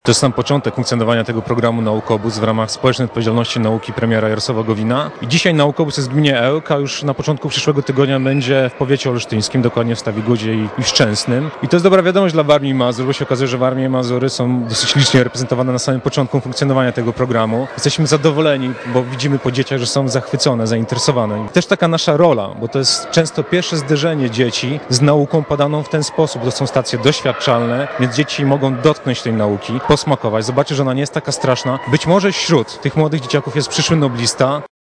To jest sam początek funkcjonowania tego programu Naukobus w ramach społecznej odpowiedzialności nauki premiera Jarosława Gowina. I dzisiaj Naukobus jest w gminie Ełk, a już na początku przyszłego tygodnia będzie w powiecie olsztyńskim, dokładnie w Stawigudzie i w Szczęsnym. I to jest dobra wiadomość dla Warmii i Mazur, bo się okazuje, że Warmie i Mazury są dosyć licznie reprezentowane na samym początku funkcjonowania tego programu. Jesteśmy zadowoleni, bo widzimy po dzieciach, że są zachwycone, zainteresowane. I też taka nasza rola, bo to jest często pierwsze zderzenie dzieci z nauką podaną w ten sposób. To są stacje doświadczalne, więc dzieci mogą dotknąć tej nauki, posmakować, zobaczyć, że ona nie jest taka straszna. Być może wśród tych młodych dzieciaków jest przyszły noblista.